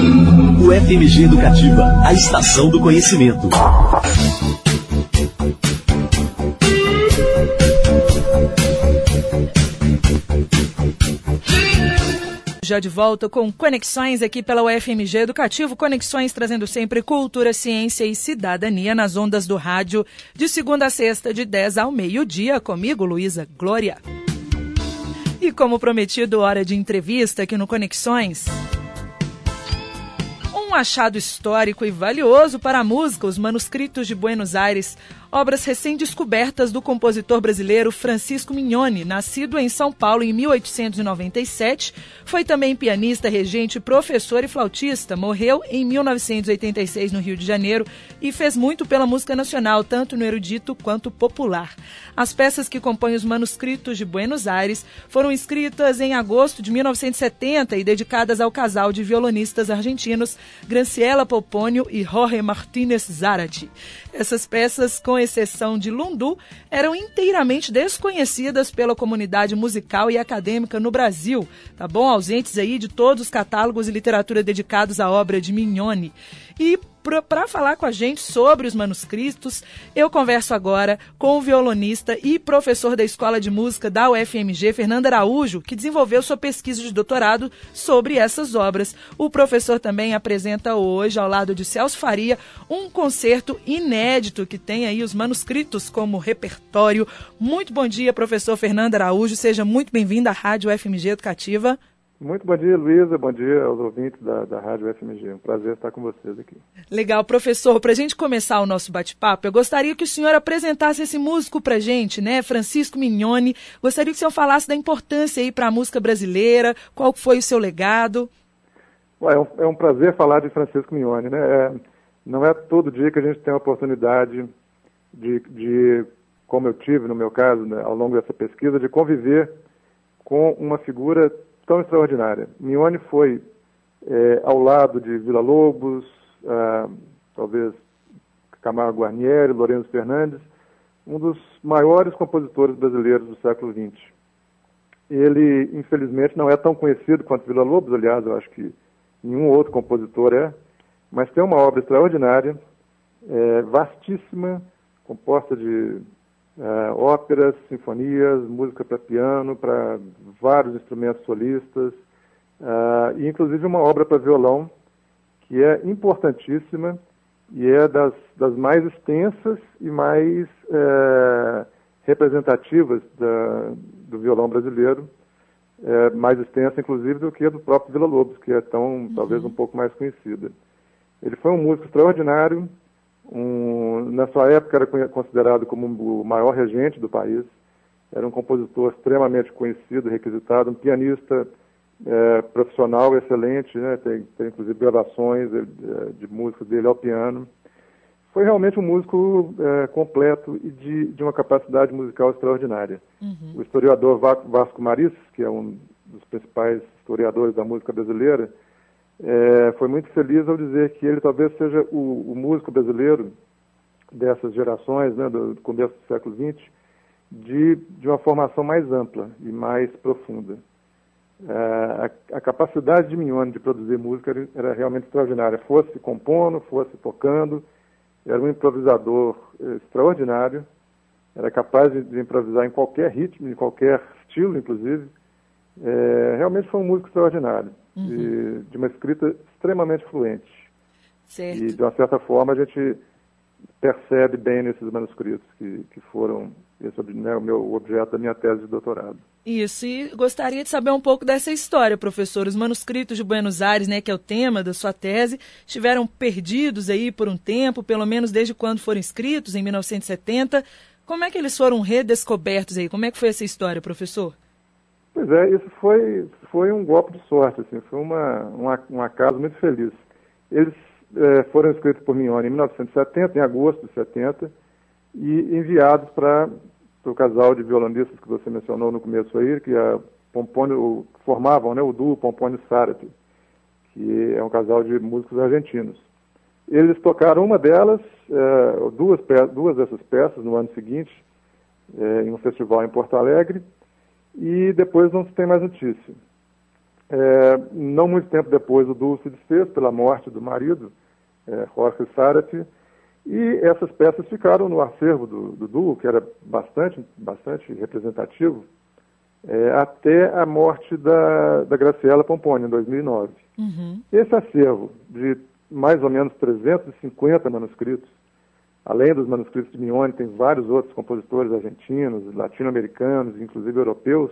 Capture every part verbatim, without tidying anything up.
O F M G Educativa, a estação do conhecimento. Já de volta com Conexões aqui pela U F M G Educativo. Conexões trazendo sempre cultura, ciência e cidadania nas ondas do rádio, de segunda a sexta, de dez ao meio-dia. Comigo, Luísa Glória. E como prometido, hora de entrevista aqui no Conexões. Um achado histórico e valioso para a música, os manuscritos de Buenos Aires, obras recém-descobertas do compositor brasileiro Francisco Mignone, nascido em São Paulo em mil oitocentos e noventa e sete, foi também pianista, regente, professor e flautista, morreu em mil novecentos e oitenta e seis no Rio de Janeiro e fez muito pela música nacional, tanto no erudito quanto popular. As peças que compõem os manuscritos de Buenos Aires foram escritas em agosto de mil novecentos e setenta e dedicadas ao casal de violonistas argentinos Graciela Poponio e Jorge Martínez Zárate. Essas peças, com exceção de Lundu, eram inteiramente desconhecidas pela comunidade musical e acadêmica no Brasil, tá bom? Ausentes aí de todos os catálogos e literatura dedicados à obra de Mignone. E para falar com a gente sobre os manuscritos, eu converso agora com o violonista e professor da Escola de Música da U F M G, Fernando Araújo, que desenvolveu sua pesquisa de doutorado sobre essas obras. O professor também apresenta hoje, ao lado de Celso Faria, um concerto inédito que tem aí os manuscritos como repertório. Muito bom dia, professor Fernando Araújo. Seja muito bem-vindo à Rádio U F M G Educativa. Muito bom dia, Luísa. Bom dia aos ouvintes da, da Rádio U F M G. Um prazer estar com vocês aqui. Legal, professor. Para a gente começar o nosso bate-papo, eu gostaria que o senhor apresentasse esse músico para a gente, né? Francisco Mignone. Gostaria que o senhor falasse da importância aí para a música brasileira, qual foi o seu legado. Ué, é, um, é um prazer falar de Francisco Mignone, né? É, não é todo dia que a gente tem a oportunidade de, de como eu tive, no meu caso, né, ao longo dessa pesquisa, de conviver com uma figura tão extraordinária. Mignone foi, é, ao lado de Villa-Lobos, ah, talvez Camargo Guarnieri, Lourenço Fernandes, um dos maiores compositores brasileiros do século vinte. Ele, infelizmente, não é tão conhecido quanto Villa-Lobos, aliás, eu acho que nenhum outro compositor é, mas tem uma obra extraordinária, é, vastíssima, composta de Uh, óperas, sinfonias, música para piano, para vários instrumentos solistas, uh, e inclusive uma obra para violão, que é importantíssima e é das, das mais extensas e mais uh, representativas da, do violão brasileiro, uh, mais extensa inclusive do que a do próprio Villa-Lobos, que é tão, uhum. talvez um pouco mais conhecida. Ele foi um músico extraordinário. Um, na sua época era considerado como o maior regente do país, era um compositor extremamente conhecido, requisitado, um pianista é, profissional excelente, né? tem, tem inclusive gravações de, de músicas dele ao piano. Foi realmente um músico é, completo e de, de uma capacidade musical extraordinária. Uhum. O historiador Vasco Maris, que é um dos principais historiadores da música brasileira, É, foi muito feliz ao dizer que ele talvez seja o, o músico brasileiro dessas gerações, né, do, do começo do século vinte, de, de uma formação mais ampla e mais profunda. É, a, a capacidade de Mignone de produzir música era, era realmente extraordinária, fosse compondo, fosse tocando, era um improvisador extraordinário, era capaz de, de improvisar em qualquer ritmo, em qualquer estilo, inclusive. É, realmente foi um músico extraordinário. Uhum. De, de uma escrita extremamente fluente. Certo. E, de uma certa forma, a gente percebe bem nesses manuscritos que, que foram esse, né, o meu objeto da minha tese de doutorado. Isso, e gostaria de saber um pouco dessa história, professor. Os manuscritos de Buenos Aires, né, que é o tema da sua tese, estiveram perdidos aí por um tempo, pelo menos desde quando foram escritos, em mil novecentos e setenta. Como é que eles foram redescobertos aí? Como é que foi essa história, professor? Pois é, isso foi, foi um golpe de sorte, assim, foi uma, uma, um acaso muito feliz. Eles é, foram escritos por Mignone em mil novecentos e setenta, em agosto de setenta, e enviados para o casal de violonistas que você mencionou no começo aí, que a Pompônio, formavam, né, o duo Pompônio Zárate, que é um casal de músicos argentinos. Eles tocaram uma delas, é, duas, duas dessas peças no ano seguinte, é, em um festival em Porto Alegre, e depois não se tem mais notícia. É, não muito tempo depois, o duo se desfez pela morte do marido, é, Jorge Zárate, e essas peças ficaram no acervo do, do duo, que era bastante, bastante representativo, é, até a morte da, da Graciela Pomponio, em dois mil e nove. Uhum. Esse acervo de mais ou menos trezentos e cinquenta manuscritos, além dos manuscritos de Mignone, tem vários outros compositores argentinos, latino-americanos, inclusive europeus,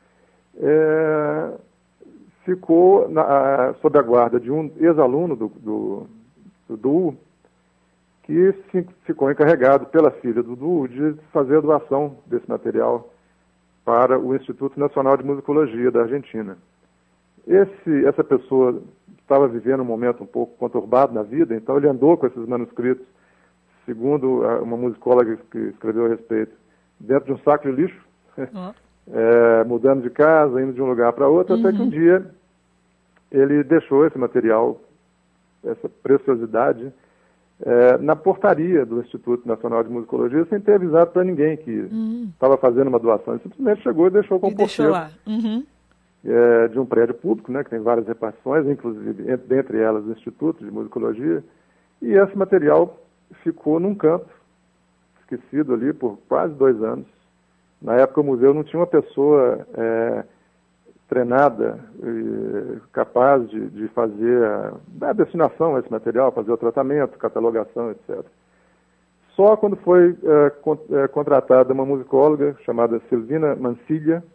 é, ficou na, a, sob a guarda de um ex-aluno do, do, do duo, que se, ficou encarregado pela filha do duo de fazer a doação desse material para o Instituto Nacional de Musicologia da Argentina. Esse, essa pessoa estava vivendo um momento um pouco conturbado na vida, então ele andou com esses manuscritos, segundo uma musicóloga que escreveu a respeito, dentro de um saco de lixo, oh. é, mudando de casa, indo de um lugar para outro, uhum. até que um dia ele deixou esse material, essa preciosidade, é, na portaria do Instituto Nacional de Musicologia, sem ter avisado para ninguém que estava uhum. fazendo uma doação. Ele simplesmente chegou e deixou com o porteiro. Deixou lá. Uhum. É, de um prédio público, né, que tem várias repartições, inclusive, entre, dentre elas, o Instituto de Musicologia, e esse material ficou num canto, esquecido ali por quase dois anos. Na época o museu não tinha uma pessoa é, treinada e capaz de, de fazer a, a destinação a esse material, fazer o tratamento, catalogação, etcétera. Só quando foi é, con, é, contratada uma musicóloga chamada Silvina Mancilla,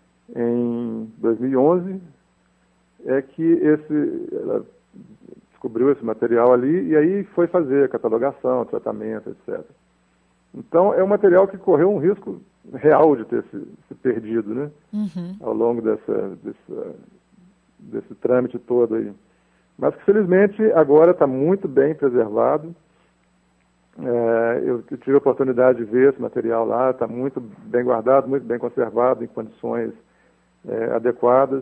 em dois mil e onze, é que esse, ela descobriu esse material ali e aí foi fazer a catalogação, tratamento, etcétera. Então, é um material que correu um risco real de ter se, se perdido, né? Uhum. Ao longo dessa, dessa, desse trâmite todo aí. Mas que, felizmente, agora está muito bem preservado. É, eu tive a oportunidade de ver esse material lá, está muito bem guardado, muito bem conservado, em condições é, adequadas.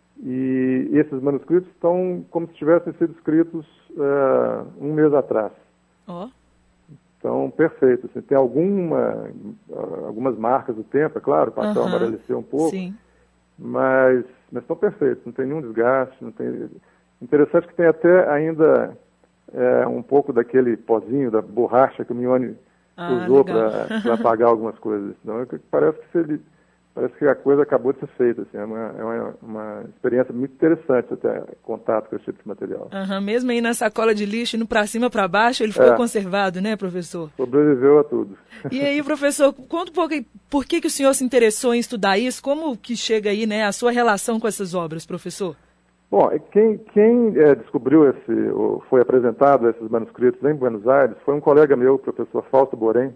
E esses manuscritos estão como se tivessem sido escritos é, um mês atrás. Oh. Então, perfeito. Assim, tem alguma, algumas marcas do tempo, é claro, o papel uhum. amareleceu um pouco, Sim. mas, mas estão perfeitos, não tem nenhum desgaste. Não tem... Interessante que tem até ainda é, um pouco daquele pozinho, da borracha que o Mignone ah, usou para apagar algumas coisas. Então, parece que se ele... Parece que a coisa acabou de ser feita, assim, é, uma, é uma, uma experiência muito interessante até contato com esse tipo de material. Uhum, mesmo aí na sacola de lixo, indo para cima, para baixo, ele ficou é. conservado, né, professor? Sobreviveu a tudo. E aí, professor, conta um pouco aí, por que, que o senhor se interessou em estudar isso? Como que chega aí, né, a sua relação com essas obras, professor? Bom, quem, quem é, descobriu esse, ou foi apresentado esses manuscritos em Buenos Aires, foi um colega meu, o professor Fausto Borém,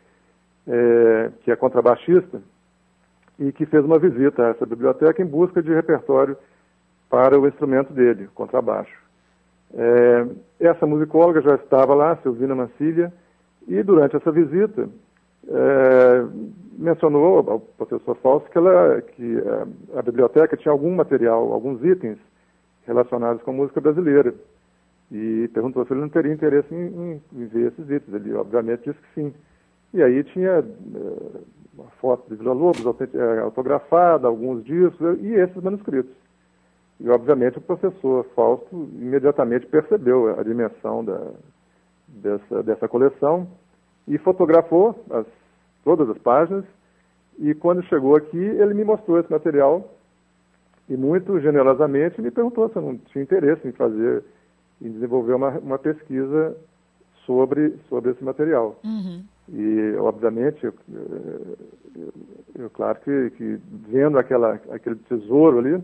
é, que é contrabaixista, e que fez uma visita a essa biblioteca em busca de repertório para o instrumento dele, o contrabaixo. É, essa musicóloga já estava lá, Silvina Mancilla, e durante essa visita é, mencionou ao professor Fausto que, ela, que a, a biblioteca tinha algum material, alguns itens relacionados com música brasileira. E perguntou se ele não teria interesse em, em, em ver esses itens. Ele, obviamente, disse que sim. E aí tinha... É, uma foto de Villa-Lobos autografada, alguns discos e esses manuscritos. E, obviamente, o professor Fausto imediatamente percebeu a dimensão da, dessa, dessa coleção e fotografou as, todas as páginas. E, quando chegou aqui, ele me mostrou esse material e, muito generosamente, me perguntou se eu não tinha interesse em fazer, em desenvolver uma, uma pesquisa sobre, sobre esse material. Uhum. E, obviamente, eu, eu, eu claro que, que vendo aquela, aquele tesouro ali,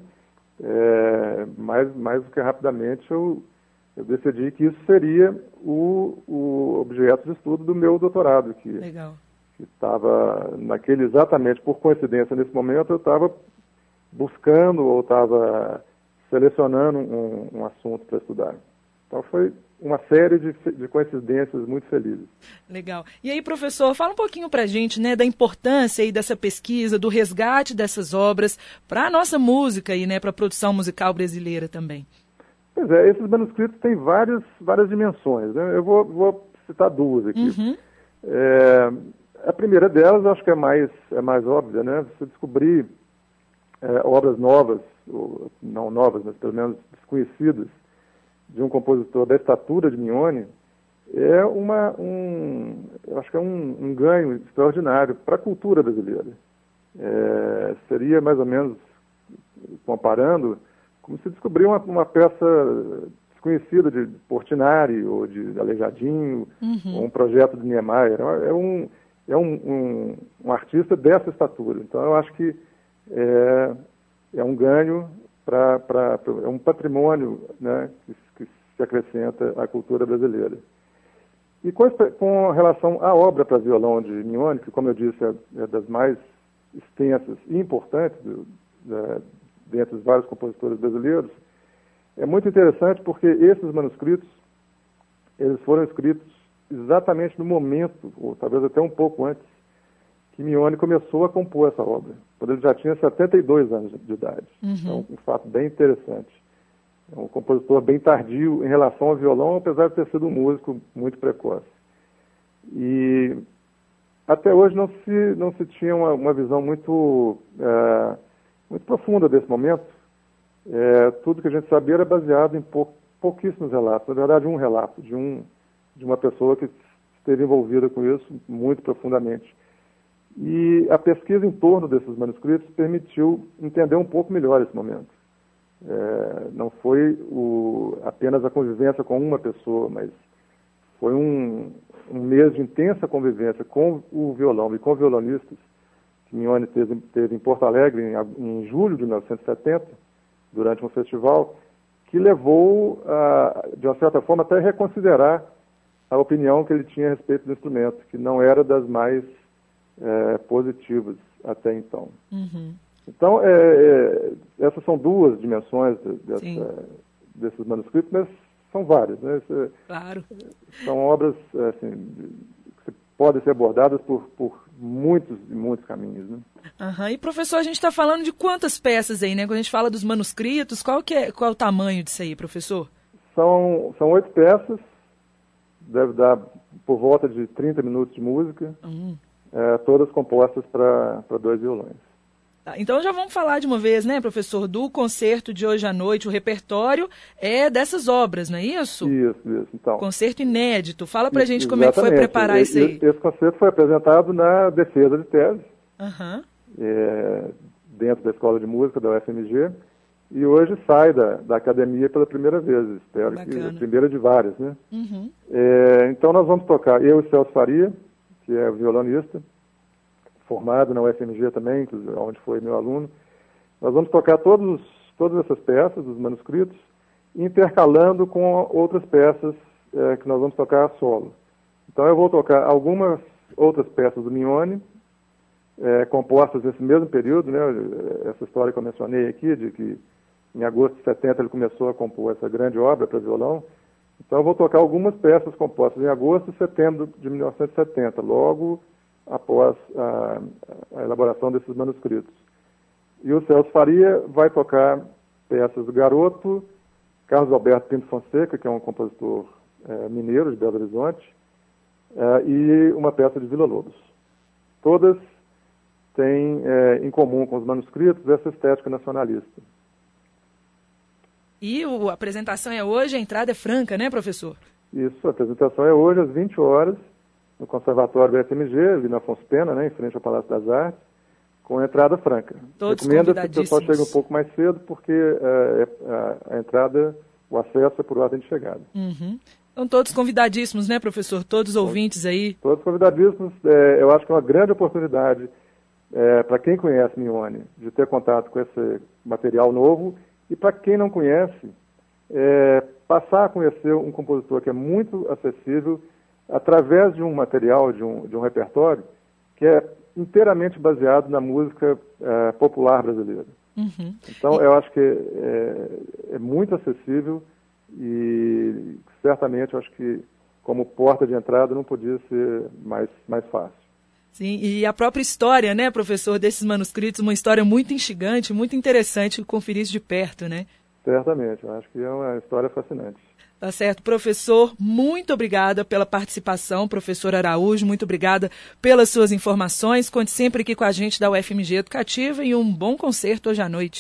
é, mais, mais do que rapidamente eu, eu decidi que isso seria o, o objeto de estudo do meu doutorado, que estava naquele, exatamente por coincidência nesse momento, eu estava buscando ou estava selecionando um, um assunto para estudar. Então foi uma série de, de coincidências muito felizes. Legal. E aí, professor, fala um pouquinho para a gente, né, da importância aí dessa pesquisa, do resgate dessas obras para a nossa música e, né, para a produção musical brasileira também. Pois é, esses manuscritos têm várias, várias dimensões, né? Eu vou, vou citar duas aqui. Uhum. É, a primeira delas, acho que é mais, é mais óbvia, né? Você descobrir é, obras novas ou não novas, mas pelo menos desconhecidas, de um compositor da estatura de Mignone, é uma, um, eu acho que é um, um ganho extraordinário para a cultura brasileira. É, seria mais ou menos, comparando, como se descobrir uma, uma peça desconhecida de Portinari ou de Aleijadinho, uhum. ou um projeto de Niemeyer. É um, é um, um, um artista dessa estatura. Então, eu acho que é, é um ganho, pra, pra, pra, é um patrimônio, né, que, que se acrescenta à cultura brasileira. E com, com relação à obra para violão de Mignone, que, como eu disse, é, é das mais extensas e importantes do, da, dentre os vários compositores brasileiros, é muito interessante porque esses manuscritos, eles foram escritos exatamente no momento, ou talvez até um pouco antes, que Mignone começou a compor essa obra, quando ele já tinha setenta e dois anos de idade. Uhum. Então, um fato bem interessante. É um compositor bem tardio em relação ao violão, apesar de ter sido um músico muito precoce. E até hoje não se, não se tinha uma, uma visão muito, é, muito profunda desse momento. É, tudo que a gente sabia era baseado em pou, pouquíssimos relatos. Na verdade, um relato de, um, de uma pessoa que esteve envolvida com isso muito profundamente. E a pesquisa em torno desses manuscritos permitiu entender um pouco melhor esse momento. É, não foi o, apenas a convivência com uma pessoa, mas foi um, um mês de intensa convivência com o violão e com violonistas que Mignone teve, teve em Porto Alegre em, em julho de mil novecentos e setenta, durante um festival, que levou, a, de uma certa forma, até a reconsiderar a opinião que ele tinha a respeito do instrumento, que não era das mais é, positivas até então. Uhum. Então, é, é, essas são duas dimensões dessa, desses manuscritos, mas são várias, né? Esse, claro. São obras assim, que podem ser abordadas por, por muitos e muitos caminhos, né? Uhum. E, professor, a gente está falando de quantas peças aí, né? Quando a gente fala dos manuscritos, qual, que é, qual é o tamanho disso aí, professor? São, são oito peças, deve dar por volta de trinta minutos de música, uhum. é, todas compostas para dois violões. Tá, então já vamos falar de uma vez, né, professor, do concerto de hoje à noite. O repertório é dessas obras, não é isso? Isso, isso. Então, concerto inédito. Fala pra isso, gente como exatamente. É que foi preparar isso aí. Esse concerto foi apresentado na defesa de tese, uhum. é, dentro da Escola de Música da U F M G, e hoje sai da, da academia pela primeira vez. Espero Bacana. que a primeira de várias, né? Uhum. É, então nós vamos tocar, eu e Celso Faria, que é violonista, formado na U F M G também, onde foi meu aluno. Nós vamos tocar todos, todas essas peças, os manuscritos, intercalando com outras peças é, que nós vamos tocar a solo. Então eu vou tocar algumas outras peças do Mignone, é, compostas nesse mesmo período, né? Essa história que eu mencionei aqui, de que em agosto de setenta ele começou a compor essa grande obra para violão. Então eu vou tocar algumas peças compostas em agosto e setembro de mil novecentos e setenta, logo após a, a elaboração desses manuscritos. E o Celso Faria vai tocar peças do Garoto, Carlos Alberto Pinto Fonseca, que é um compositor é, mineiro de Belo Horizonte, é, e uma peça de Vila Lobos. Todas têm é, em comum com os manuscritos essa estética nacionalista. E o, a apresentação é hoje, a entrada é franca, né, professor? Isso, a apresentação é hoje às vinte horas, no Conservatório do U F M G, ali na Afonso Pena, né, em frente ao Palácio das Artes, com entrada franca. Todos Recomendo que o pessoal convidadíssimos. chegue um pouco mais cedo, porque é, a, a entrada, o acesso é por ordem de chegada. Uhum. Então todos convidadíssimos, né, professor? Todos os ouvintes aí. Todos convidadíssimos. É, eu acho que é uma grande oportunidade é, para quem conhece Mignone de ter contato com esse material novo, e para quem não conhece, é, passar a conhecer um compositor que é muito acessível através de um material, de um, de um repertório que é inteiramente baseado na música é, popular brasileira. Uhum. Então, e... eu acho que é, é muito acessível e certamente eu acho que como porta de entrada não podia ser mais, mais fácil. Sim, e a própria história, né, professor, desses manuscritos, uma história muito instigante, muito interessante conferir isso de perto, né? Certamente, eu acho que é uma história fascinante. Tá certo. Professor, muito obrigada pela participação. Professor Araújo, muito obrigada pelas suas informações. Conte sempre aqui com a gente da U F M G Educativa e um bom concerto hoje à noite.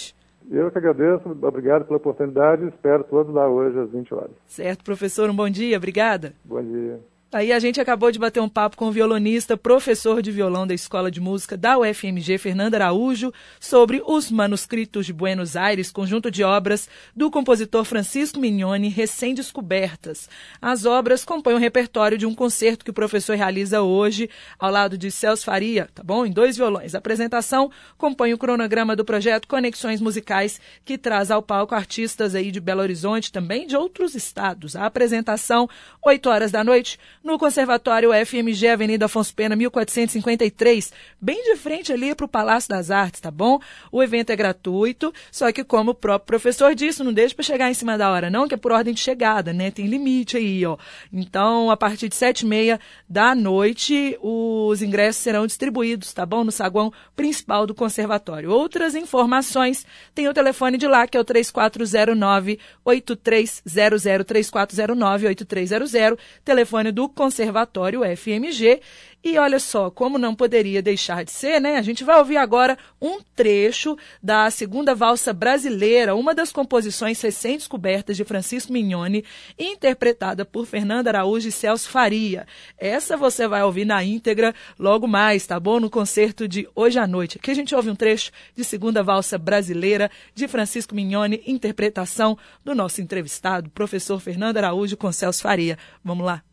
Eu que agradeço, obrigado pela oportunidade, espero todos lá hoje às vinte horas. Certo, professor, um bom dia, obrigada. Bom dia. Aí a gente acabou de bater um papo com o violonista, professor de violão da Escola de Música da U F M G, Fernando Araújo, sobre os manuscritos de Buenos Aires, conjunto de obras do compositor Francisco Mignoni, recém-descobertas. As obras compõem o repertório de um concerto que o professor realiza hoje, ao lado de Celso Faria, tá bom? Em dois violões. A apresentação compõe o cronograma do projeto Conexões Musicais, que traz ao palco artistas aí de Belo Horizonte, também de outros estados. A apresentação, oito horas da noite, no Conservatório U F M G, Avenida Afonso Pena, mil quatrocentos e cinquenta e três, bem de frente ali para o Palácio das Artes, tá bom? O evento é gratuito, só que como o próprio professor disse, não deixa para chegar em cima da hora não, que é por ordem de chegada, né? Tem limite aí, ó. Então, a partir de sete e meia da noite, os ingressos serão distribuídos, tá bom? No saguão principal do Conservatório. Outras informações, tem o telefone de lá, que é o três quatro zero nove, oito três zero zero, três quatro zero nove, oito três zero zero, telefone do Conservatório U F M G. E olha só, como não poderia deixar de ser, né? A gente vai ouvir agora um trecho da Segunda Valsa Brasileira, uma das composições recém-descobertas de Francisco Mignoni, interpretada por Fernando Araújo e Celso Faria. Essa você vai ouvir na íntegra logo mais, tá bom? No concerto de hoje à noite. Aqui a gente ouve um trecho de Segunda Valsa Brasileira de Francisco Mignoni, interpretação do nosso entrevistado, professor Fernando Araújo com Celso Faria. Vamos lá.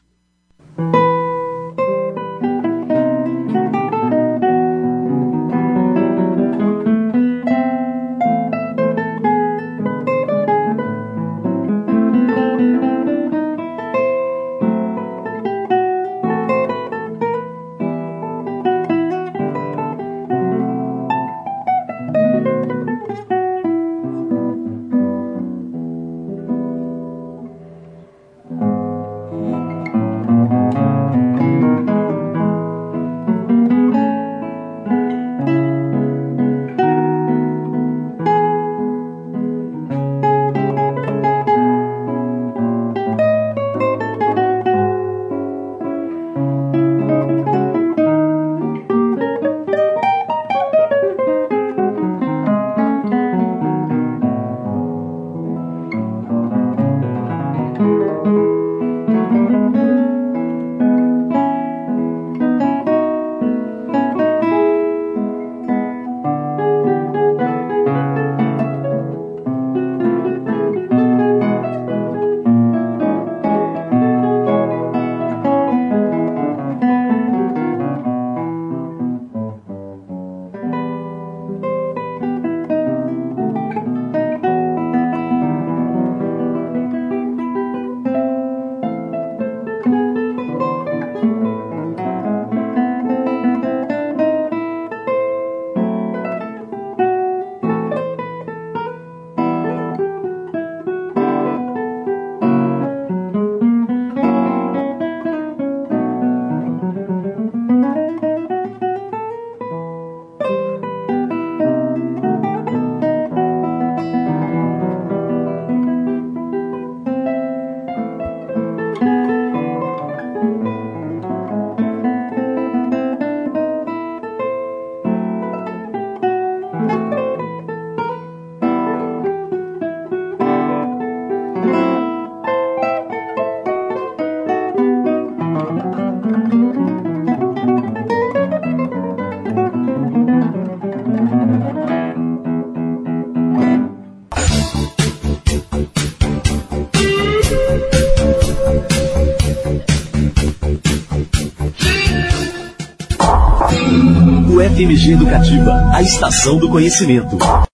U F M G Educativa, a estação do conhecimento.